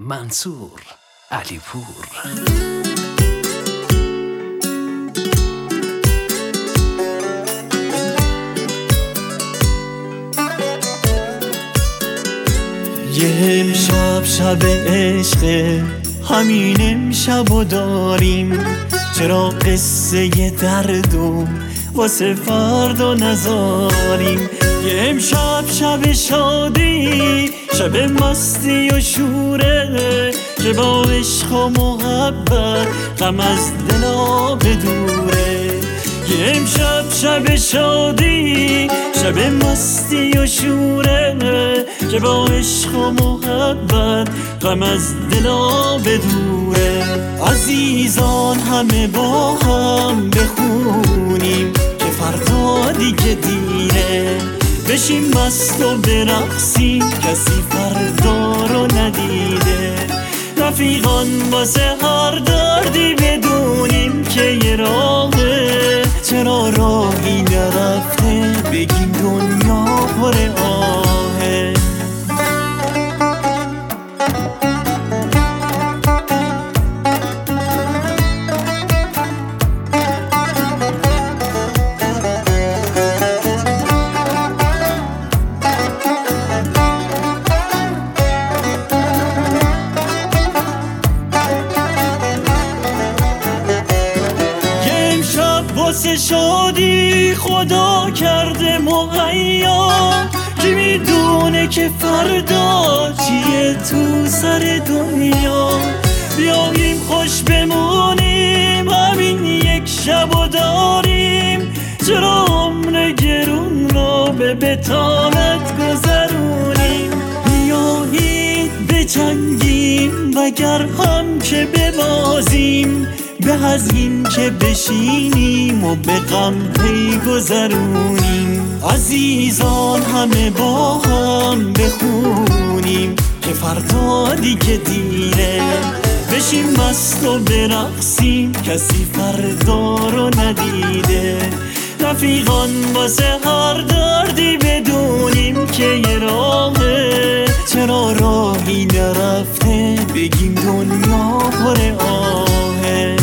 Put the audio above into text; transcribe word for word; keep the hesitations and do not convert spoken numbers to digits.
منصور علیپور. یه امشب شب عشق، همین امشب و داریم، چرا قصه درد و واسه فردا نذاریم. یه امشب شب شادی، شب مستی و شوره، که با عشق و محبت غم از دلا بدوره. یه امشب شب شادی، شب مستی و شوره، که با عشق و محبت غم از دلا بدوره. عزیزان همه با هم بخونیم که فردا دیگه دیره، بشیم مست و برقصیم کسی فردا رو ندیده. رفیقان واسه هر دردی بدونیم که یه راهه، چرا راهی نرفته بگیم دنیا پر آهه. واسه شادی خدا کرده مهیا، کی میدونه که فردا چیه تو سر دنیا. بیاییم خوش بمونیم همین یک شب و داریم، چرا عمر گرون رو به بتالت گذرونیم. بیایید بجنگیم وگر هم که ببازیم، به از این که بشینیم و به غم پی گذرونیم. عزیزان همه با هم بخونیم که فردا دیگه دیره، بشیم مست و برقصیم کسی فردا رو ندیده. رفیقان واسه هر دردی بدونیم که یه راهه، چرا راهی نرفته بگیم دنیا پر آهه.